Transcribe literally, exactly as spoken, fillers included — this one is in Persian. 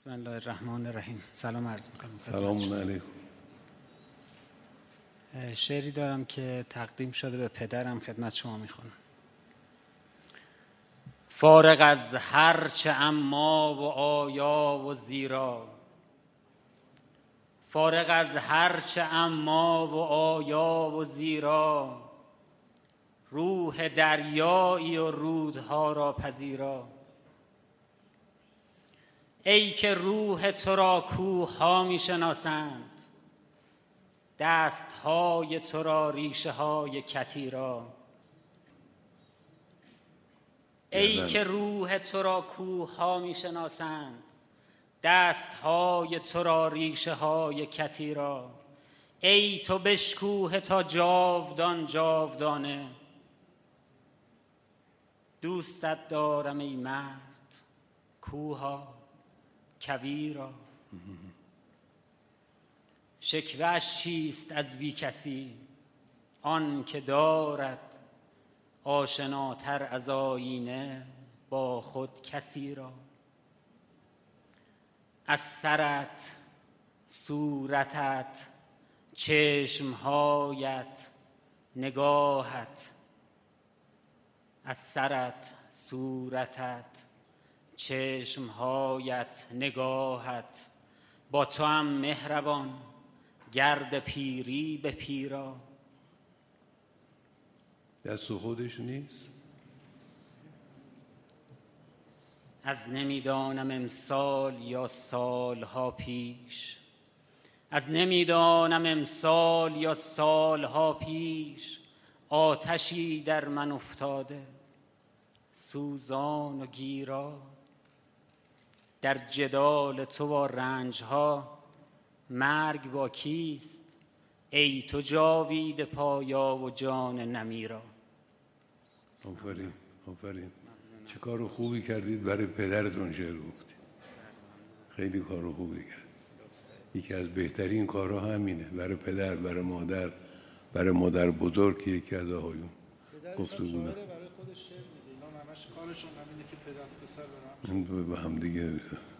بسم الله الرحمن الرحیم. سلام عرض میکنم. سلام علیکم. شعری دارم که تقدیم شده به پدرم، خدمت شما میخونم. فارغ از هر چه اما و آیا و زیرا، فارغ از هر چه اما و آیا و زیرا، روح دریایی و رودها را پذیرا. ای که روح تو را کوه‌ها می شناسند، دست‌های تو را ریشه های کتیرا. ای که روح تو را کوه‌ها می شناسند، دست‌های تو را ریشه های کتیرا. ای تو بشکوه تا جاودان جاودانه، دوستت دارم ای مرد کوها کویرا. شکوه‌اش چیست از بی کسی، آن که دارد آشناتر از آیینه با خود کسی را. از سرت، صورتت، چشمهایت، نگاهت، از سرت، صورتت، چشمهایت، نگاهت، با تو هم مهربان گرد پیری به پیرا. دست خودش نیست؟ از نمیدانم امسال یا سالها پیش، از نمیدانم امسال یا سالها پیش، آتشی در من افتاده سوزان و گیرا. در جدال تو با رنجها مرگ با کیست، ای تو جاوید پایا و جان نمیرا. آفرین آفرین. چه کار خوبی کردید برای پدرتون شعر گفتید. خیلی کار خوبی کرد. یکی از بهترین کارها همینه، برای پدر، برای مادر، برای مادر بزرگ که یکی از آقایون گفته بودن. برای خودش شعر میگه، اینا همش کارشون همینه که پدر پسر برن به هم دیگه